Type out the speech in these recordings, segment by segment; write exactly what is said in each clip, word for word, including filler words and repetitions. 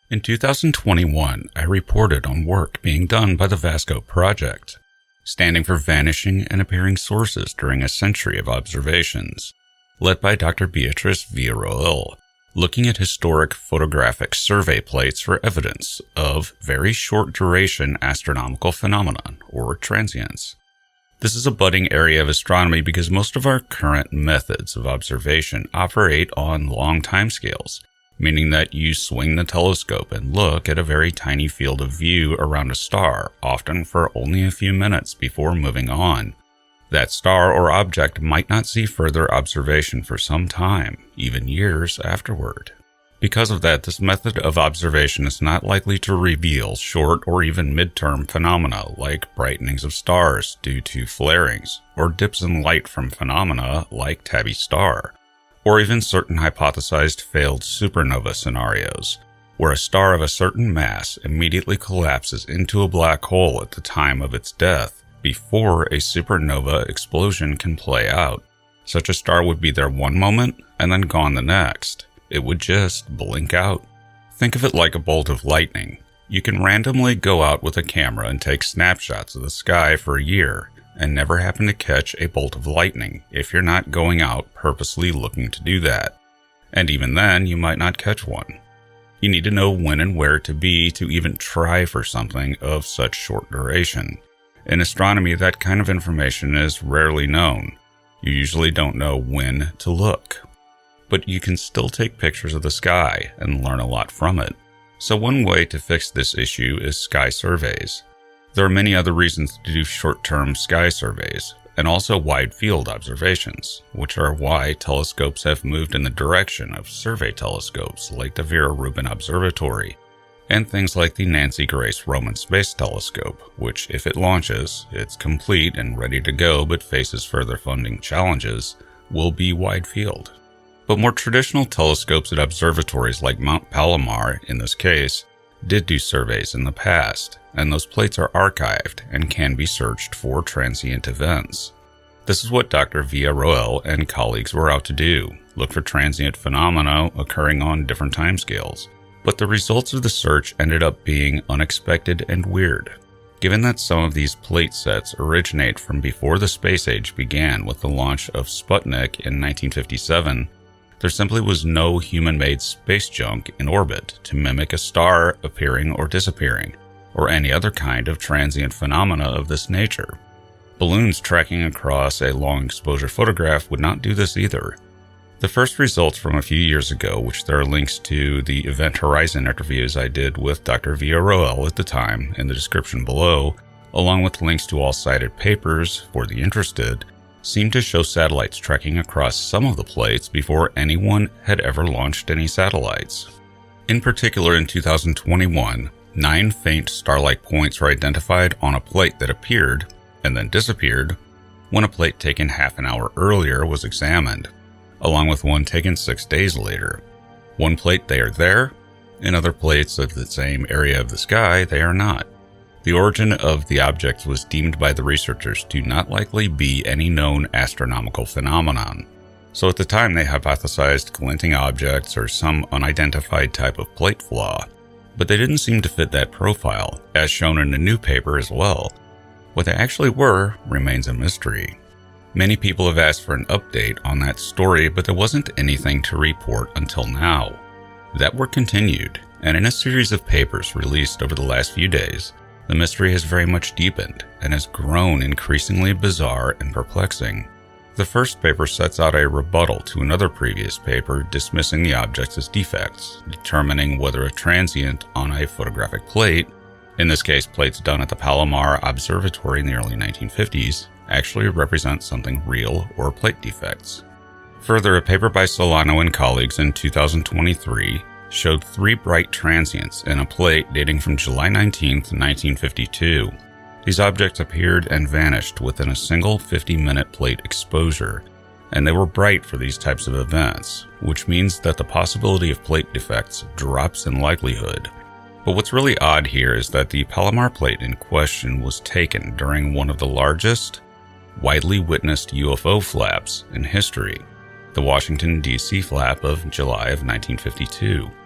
In two thousand twenty-one, I reported on work being done by the Vasco Project, standing for Vanishing and Appearing Sources During a Century of Observations, led by Doctor Beatriz Villarroel, looking at historic photographic survey plates for evidence of very short-duration astronomical phenomenon, or transients. This is a budding area of astronomy because most of our current methods of observation operate on long timescales, meaning that you swing the telescope and look at a very tiny field of view around a star, often for only a few minutes before moving on. That star or object might not see further observation for some time, even years afterward. Because of that, this method of observation is not likely to reveal short or even midterm phenomena like brightenings of stars due to flarings, or dips in light from phenomena like Tabby star, or even certain hypothesized failed supernova scenarios, where a star of a certain mass immediately collapses into a black hole at the time of its death, before a supernova explosion can play out. Such a star would be there one moment and then gone the next. It would just blink out. Think of it like a bolt of lightning. You can randomly go out with a camera and take snapshots of the sky for a year and never happen to catch a bolt of lightning if you're not going out purposely looking to do that. And even then, you might not catch one. You need to know when and where to be to even try for something of such short duration. In astronomy, that kind of information is rarely known. You usually don't know when to look. But you can still take pictures of the sky and learn a lot from it. So one way to fix this issue is sky surveys. There are many other reasons to do short-term sky surveys, and also wide-field observations, which are why telescopes have moved in the direction of survey telescopes like the Vera Rubin Observatory, and things like the Nancy Grace Roman Space Telescope, which, if it launches, it's complete and ready to go but faces further funding challenges, will be wide-field. But more traditional telescopes at observatories like Mount Palomar, in this case, did do surveys in the past, and those plates are archived and can be searched for transient events. This is what Doctor Villarroel and colleagues were out to do, look for transient phenomena occurring on different timescales. But the results of the search ended up being unexpected and weird. Given that some of these plate sets originate from before the space age began with the launch of Sputnik in nineteen fifty-seven, there simply was no human-made space junk in orbit to mimic a star appearing or disappearing, or any other kind of transient phenomena of this nature. Balloons tracking across a long-exposure photograph would not do this either. The first results from a few years ago, which there are links to the Event Horizon interviews I did with Doctor Villarroel at the time in the description below, along with links to all cited papers for the interested, seem to show satellites tracking across some of the plates before anyone had ever launched any satellites. In particular, in two thousand twenty-one, nine faint star-like points were identified on a plate that appeared, and then disappeared, when a plate taken half an hour earlier was examined, along with one taken six days later. One plate they are there, in other plates of the same area of the sky they are not. The origin of the objects was deemed by the researchers to not likely be any known astronomical phenomenon. So at the time they hypothesized glinting objects or some unidentified type of plate flaw. But they didn't seem to fit that profile, as shown in a new paper as well. What they actually were remains a mystery. Many people have asked for an update on that story, but there wasn't anything to report until now. That work continued, and in a series of papers released over the last few days, the mystery has very much deepened and has grown increasingly bizarre and perplexing. The first paper sets out a rebuttal to another previous paper dismissing the objects as defects, determining whether a transient on a photographic plate, in this case plates done at the Palomar Observatory in the early nineteen fifties, actually represent something real or plate defects. Further, a paper by Solano and colleagues in two thousand twenty-three showed three bright transients in a plate dating from July nineteenth, nineteen fifty-two. These objects appeared and vanished within a single fifty-minute plate exposure, and they were bright for these types of events, which means that the possibility of plate defects drops in likelihood. But what's really odd here is that the Palomar plate in question was taken during one of the largest, widely witnessed U F O flaps in history, the Washington, D C flap of July of nineteen fifty-two.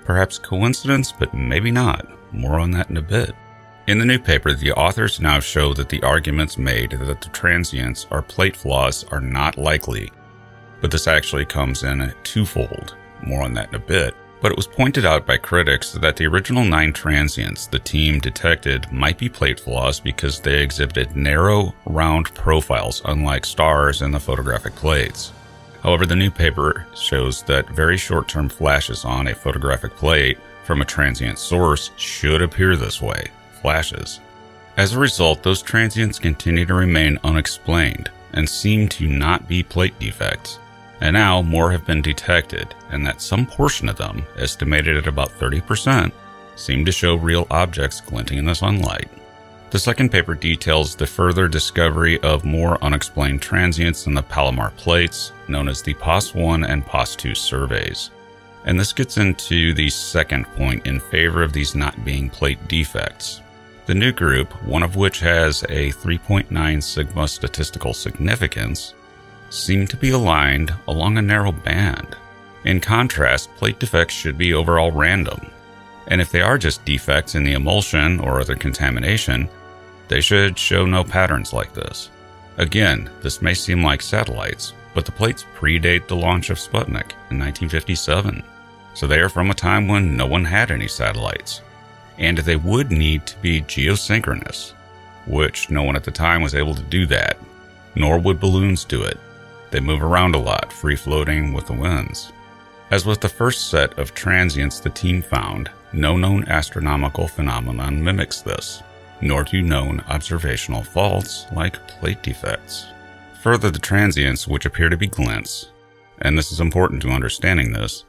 Perhaps coincidence, but maybe not. More on that in a bit. In the new paper, the authors now show that the arguments made that the transients are plate flaws are not likely, but this actually comes in twofold. More on that in a bit. But it was pointed out by critics that the original nine transients the team detected might be plate flaws because they exhibited narrow, round profiles unlike stars in the photographic plates. However, the new paper shows that very short-term flashes on a photographic plate from a transient source should appear this way, flashes. As a result, those transients continue to remain unexplained and seem to not be plate defects. And now more have been detected, and that some portion of them, estimated at about thirty percent, seem to show real objects glinting in the sunlight. The second paper details the further discovery of more unexplained transients in the Palomar plates, known as the P O S one and P O S two surveys. And this gets into the second point in favor of these not being plate defects. The new group, one of which has a three point nine sigma statistical significance, seem to be aligned along a narrow band. In contrast, plate defects should be overall random, and if they are just defects in the emulsion or other contamination, they should show no patterns like this. Again, this may seem like satellites, but the plates predate the launch of Sputnik in nineteen fifty-seven, so they are from a time when no one had any satellites, and they would need to be geosynchronous, which no one at the time was able to do that, nor would balloons do it. They move around a lot, free-floating with the winds. As with the first set of transients the team found, no known astronomical phenomenon mimics this, nor do known observational faults like plate defects. Further, the transients, which appear to be glints, and this is important to understanding this,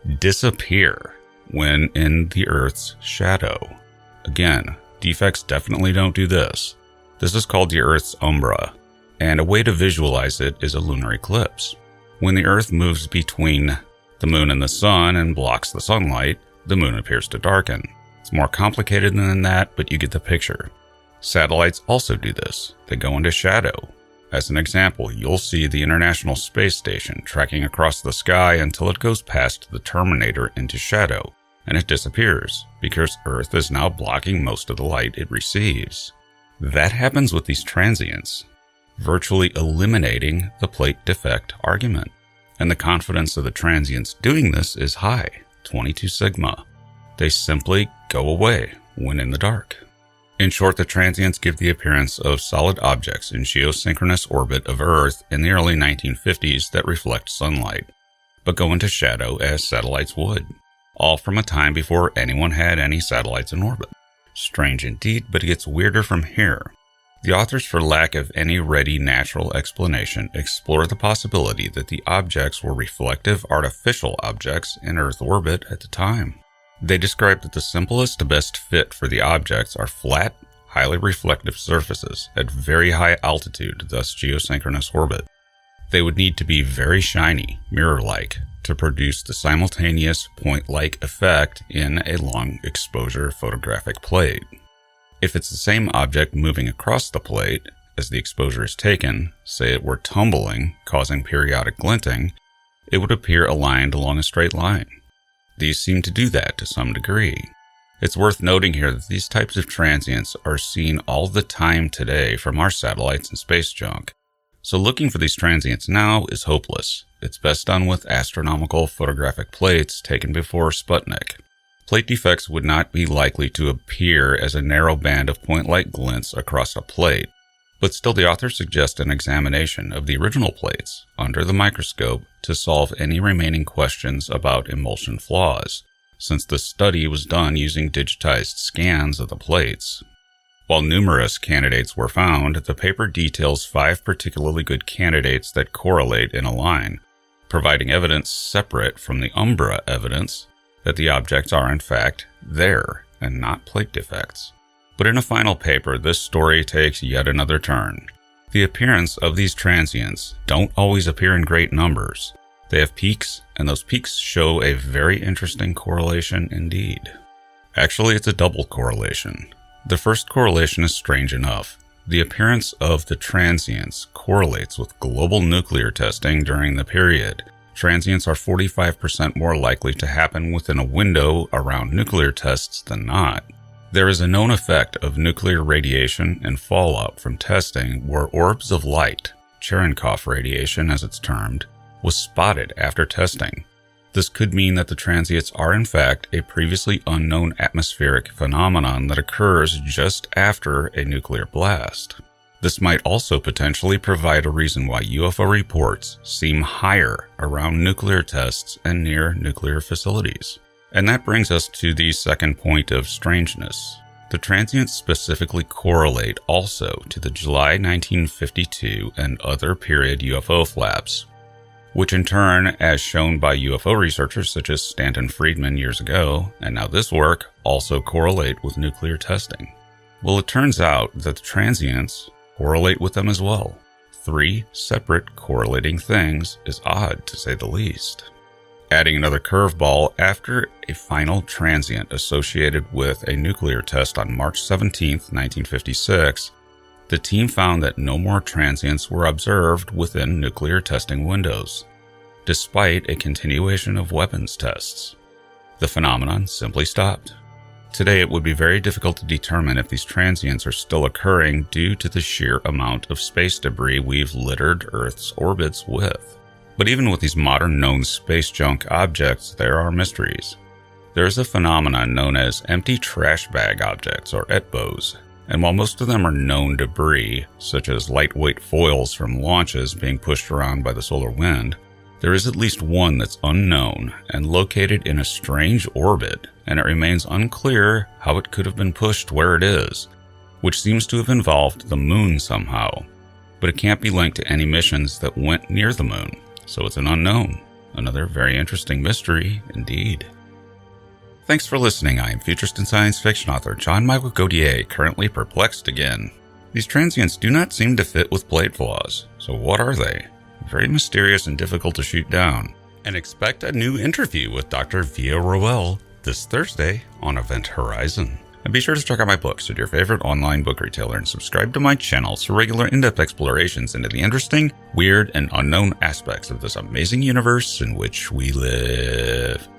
disappear when in the Earth's shadow. Again, defects definitely don't do this. This is called the Earth's umbra, and a way to visualize it is a lunar eclipse. When the Earth moves between the moon and the sun and blocks the sunlight, the moon appears to darken. It's more complicated than that, but you get the picture. Satellites also do this. They go into shadow. As an example, you'll see the International Space Station tracking across the sky until it goes past the terminator into shadow, and it disappears because Earth is now blocking most of the light it receives. That happens with these transients, virtually eliminating the plate defect argument. And the confidence of the transients doing this is high, twenty-two sigma. They simply go away when in the dark. In short, the transients give the appearance of solid objects in geosynchronous orbit of Earth in the early nineteen fifties that reflect sunlight, but go into shadow as satellites would, all from a time before anyone had any satellites in orbit. Strange indeed, but it gets weirder from here. The authors, for lack of any ready natural explanation, explore the possibility that the objects were reflective artificial objects in Earth orbit at the time. They describe that the simplest best fit for the objects are flat, highly reflective surfaces at very high altitude, thus geosynchronous orbit. They would need to be very shiny, mirror-like, to produce the simultaneous point-like effect in a long exposure photographic plate. If it's the same object moving across the plate as the exposure is taken, say it were tumbling, causing periodic glinting, it would appear aligned along a straight line. These seem to do that to some degree. It's worth noting here that these types of transients are seen all the time today from our satellites and space junk. So looking for these transients now is hopeless. It's best done with astronomical photographic plates taken before Sputnik. Plate defects would not be likely to appear as a narrow band of point-like glints across a plate, but still the authors suggest an examination of the original plates under the microscope to solve any remaining questions about emulsion flaws, since the study was done using digitized scans of the plates. While numerous candidates were found, the paper details five particularly good candidates that correlate in a line, providing evidence separate from the umbra evidence that the objects are in fact there and not plate defects. But in a final paper, this story takes yet another turn. The appearance of these transients don't always appear in great numbers. They have peaks, and those peaks show a very interesting correlation indeed. Actually, it's a double correlation. The first correlation is strange enough. The appearance of the transients correlates with global nuclear testing during the period, transients are forty-five percent more likely to happen within a window around nuclear tests than not. There is a known effect of nuclear radiation and fallout from testing where orbs of light, Cherenkov radiation as it's termed, was spotted after testing. This could mean that the transients are in fact a previously unknown atmospheric phenomenon that occurs just after a nuclear blast. This might also potentially provide a reason why U F O reports seem higher around nuclear tests and near nuclear facilities. And that brings us to the second point of strangeness. The transients specifically correlate also to the July nineteen fifty-two and other period U F O flaps, which in turn, as shown by U F O researchers such as Stanton Friedman years ago, and now this work, also correlate with nuclear testing. Well, it turns out that the transients correlate with them as well. Three separate correlating things is odd, to say the least. Adding another curveball, after a final transient associated with a nuclear test on March seventeenth, nineteen fifty-six, the team found that no more transients were observed within nuclear testing windows, despite a continuation of weapons tests. The phenomenon simply stopped. Today, it would be very difficult to determine if these transients are still occurring due to the sheer amount of space debris we've littered Earth's orbits with. But even with these modern known space junk objects, there are mysteries. There is a phenomenon known as empty trash bag objects, or E T B Os, and while most of them are known debris, such as lightweight foils from launches being pushed around by the solar wind, there is at least one that's unknown and located in a strange orbit, and it remains unclear how it could have been pushed where it is, which seems to have involved the moon somehow. But it can't be linked to any missions that went near the moon, so it's an unknown. Another very interesting mystery indeed. Thanks for listening. I am futurist and science fiction author John Michael Godier, currently perplexed again. These transients do not seem to fit with blade flaws, so what are they? Very mysterious and difficult to shoot down. And expect a new interview with Doctor Via Roel this Thursday on Event Horizon. And be sure to check out my books at your favorite online book retailer and subscribe to my channel for regular in-depth explorations into the interesting, weird, and unknown aspects of this amazing universe in which we live.